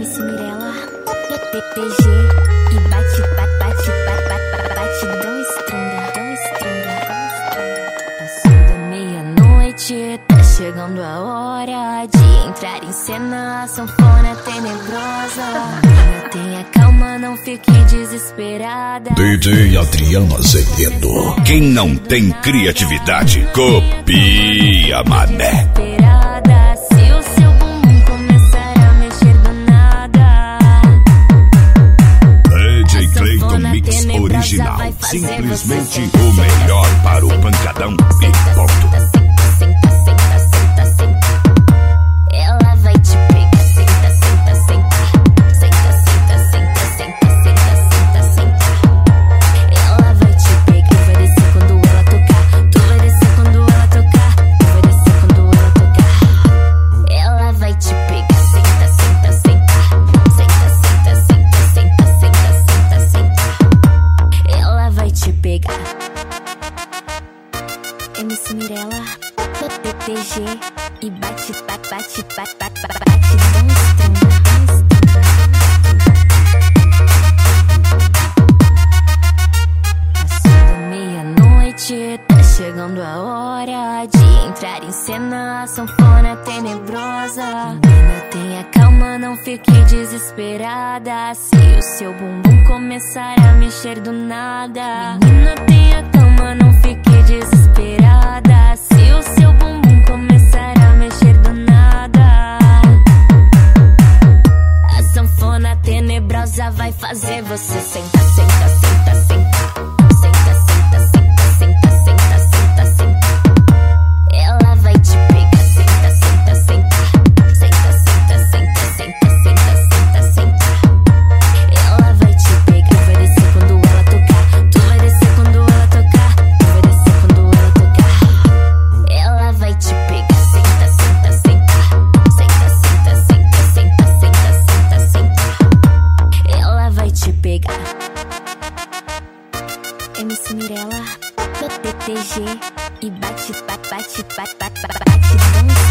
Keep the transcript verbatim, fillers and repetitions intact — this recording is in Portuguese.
M C Mirella, P G e bate, bate, bate, bate, batidão estronda, tão estronda, tão estronda. Passou da meia-noite, tá chegando a hora de entrar em cena, a sanfona tenebrosa. Menina, tenha calma, não fique desesperada. D J Adriano Azevedo. Quem não tem criatividade, copia, mané. Mix original, simplesmente o melhor para o pancadão e ponto. Ela vai te pegar, senta, senta, senta, senta, senta, senta, senta, senta, senta, senta. Ela vai te pegar, tu vai descer quando ela tocar, tu vai descer quando ela tocar, tu vai descer quando ela tocar. Ela vai te pegar, senta, senta, senta, senta, senta, senta, senta, senta, senta, senta. Ela vai te pegar. M C Mirella, P G e bate, bate, bate, bate, bate, bate, tão estronda, tão estronda. Passou da meia-noite, tá chegando a hora de entrar em cena, a sanfona tenebrosa. Menina, tenha calma, não fique desesperada. Se o seu bumbum começar a mexer do nada, menina, tenha calma, não fique desesperada. Se o seu bumbum começar a mexer do nada, a sanfona tenebrosa vai fazer você sentar, sentar, sentar, sentar. Senta, senta, senta, senta, senta, senta, senta. Ela vai te pegar, senta, senta, senta, senta, senta, senta, senta, senta, senta, senta. Ela vai te pegar, tu vai descer quando ela tocar, tu vai descer quando ela tocar, tu vai descer quando ela tocar. Ela vai te pegar, senta, senta, senta, senta, senta, senta, senta, senta, senta, senta. Ela vai te pegar. M C Mirella, P G e bate, bate, bate, bate, bate, bate,